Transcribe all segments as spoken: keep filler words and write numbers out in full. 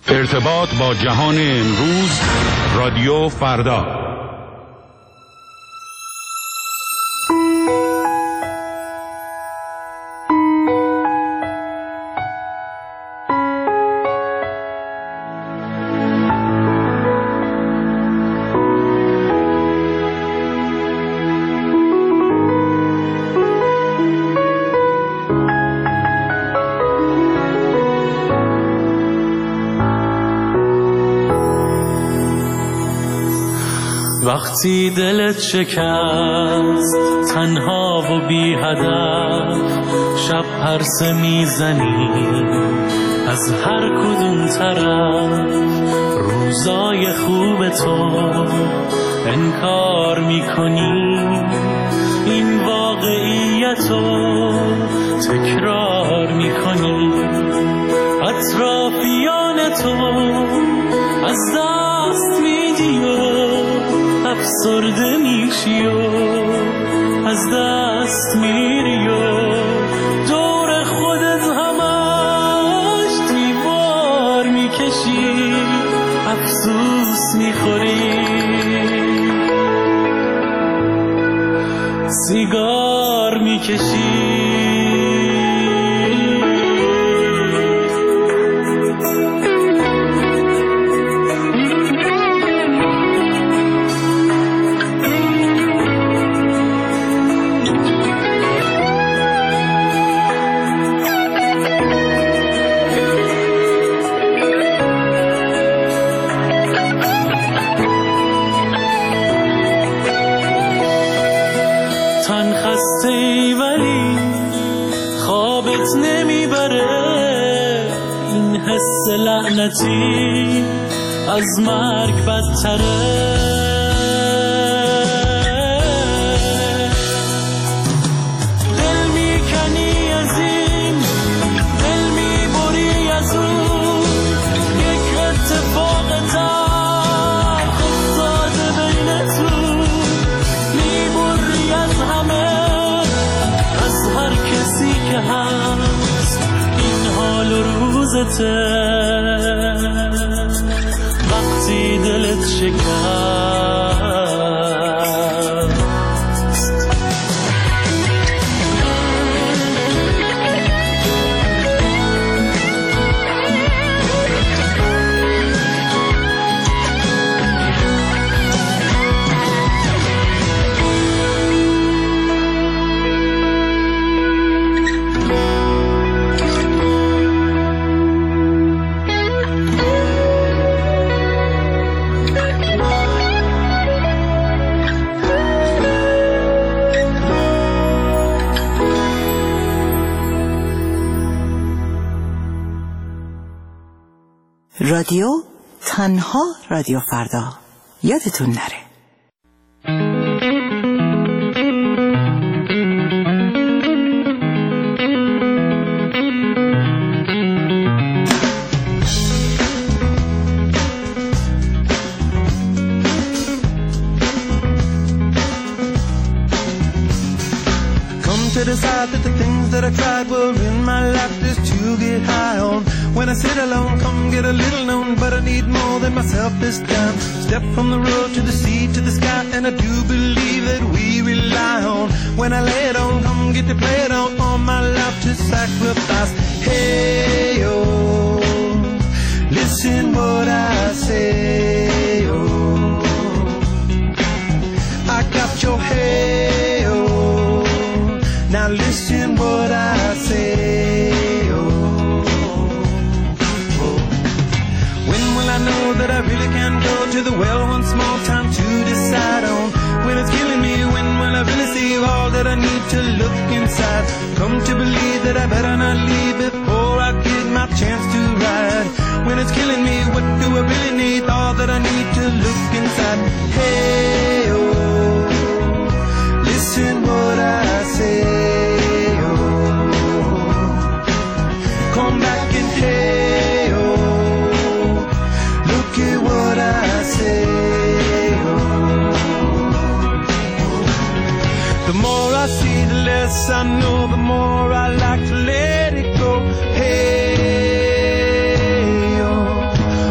ارتباط با جهان امروز، رادیو فردا. وقتی دلت شکست تنها و بی هدف، شب پرسه میزنی از هر کدوم طرف، روزای خوب تو انکار میکنی، این واقعیتو تکرار میکنی، اطرافیان تو از دست میدی و افسرده میشی و از دست میری و دور خودت همش دیوار میکشی، افسوس میخوری، سیگار میکشی. لعنتی از مرگ بدتره، دل میکنی از این، دل میبری از اون، یک اتفاق تلخ افتاده بینتون، میبری از همه، از هر کسی که هست این حال و روزته. وقتی دلت شکست رادیو تنها رادیو فردا، یادتون نره. Decide that the things that I tried were in my life just to get high on. When I sit alone, come get a little known, but I need more than myself this time. Step from the road to the sea to the sky, and I do believe that we rely on. When I lay it on, come get to play it on, all my life to sacrifice. Hey, oh, listen what I say, oh, I got your hey, oh, now listen what I say, oh, oh. When will I know that I really can go to the well one small time to decide on? When it's killing me, when will I really see all that I need to look inside? Come to believe that I better not leave before I get my chance to ride. When it's killing me, what do I really need? All that I need to look inside. Hey, oh, listen what I say. Come back and hey, oh, look at what I say, oh, oh. The more I see, the less I know, the more I like to let it go. Hey, oh,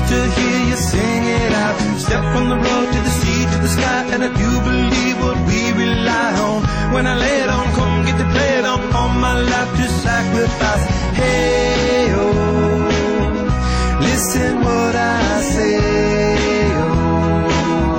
to hear you sing it out. Step from the road to the sea to the sky, and I do believe what we rely on. When I lay it on, come get to play it on. All my life to sacrifice. Hey, oh, listen what I say. Oh,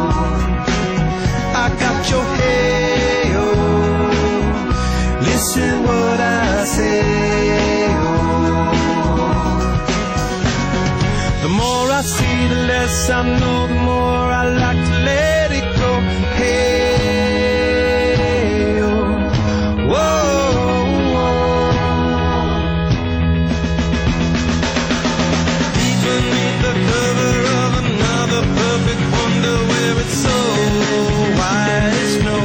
I got your hey, oh, listen what I say. Oh, the more I see, the less I know, the more I like to let it go. Hey, oh, whoa, whoa. Deep beneath the cover of another perfect wonder, where it's so white as snow,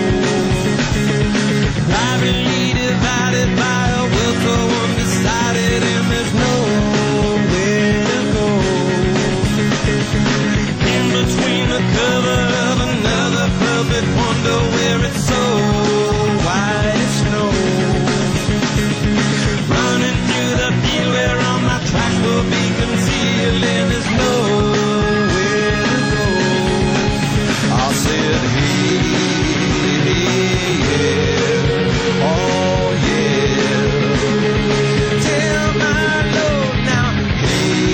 privately divided by a will so undecided, and there's nowhere to go. In between the cover of another perfect wonder, where it's so white as snow, running through the field where all my tracks will be concealed, and there's nowhere to go. I said, hey, yeah, oh yeah, tell my Lord now, hey,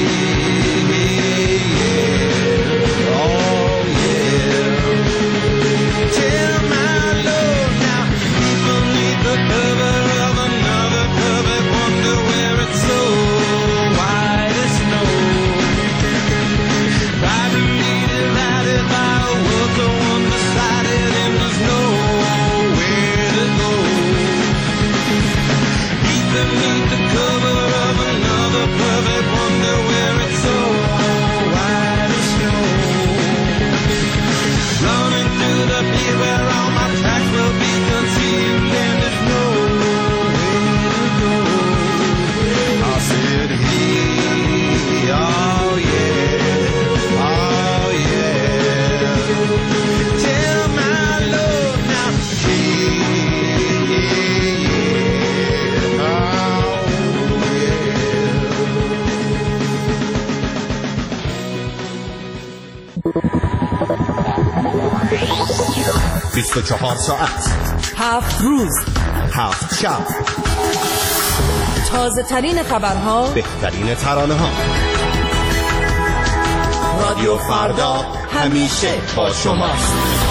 yeah, oh yeah, tell my Lord now, beneath the cover of another perfect wonder, where it's so white as snow, privately divided by a world so undecided, and there's nowhere to go. Deep beneath the cover of another perfect wonder, where it's so white as snow, running through the field where all my tracks will be concealed, and there's nowhere to go. I said, hey, oh yeah, oh yeah, tell my Lord now, hey, yeah, oh بیست و چهار ساعت، هفت روز، هفت شب، تازه ترین خبرها، بهترین ترانه ها. رادیو فردا همیشه با شماست.